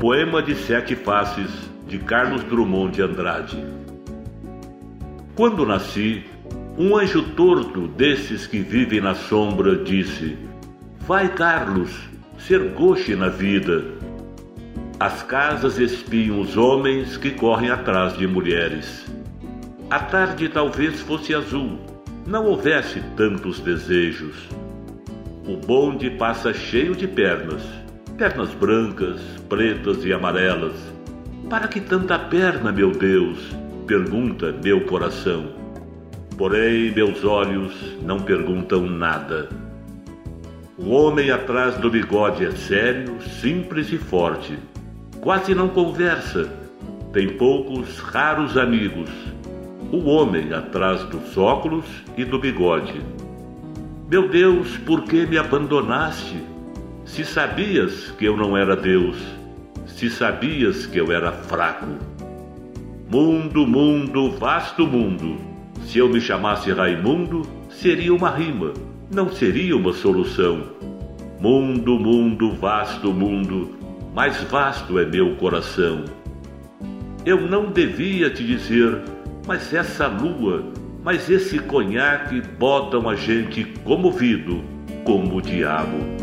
Poema de Sete Faces, de Carlos Drummond de Andrade. Quando nasci, um anjo torto desses que vivem na sombra disse: vai, Carlos, ser gauche na vida. As casas espiam os homens que correm atrás de mulheres. A tarde talvez fosse azul, não houvesse tantos desejos. O bonde passa cheio de pernas brancas, pretas e amarelas. Para que tanta perna, meu Deus? Pergunta meu coração. Porém, meus olhos não perguntam nada. O homem atrás do bigode é sério, simples e forte. Quase não conversa, tem poucos, raros amigos. O homem atrás dos óculos e do bigode. Meu Deus, por que me abandonaste? Se sabias que eu não era Deus, se sabias que eu era fraco. Mundo, mundo, vasto mundo. Se eu me chamasse Raimundo, seria uma rima, não seria uma solução. Mundo, mundo, vasto mundo, mais vasto é meu coração. Eu não devia te dizer, mas essa lua, mas esse conhaque botam a gente comovido como o diabo.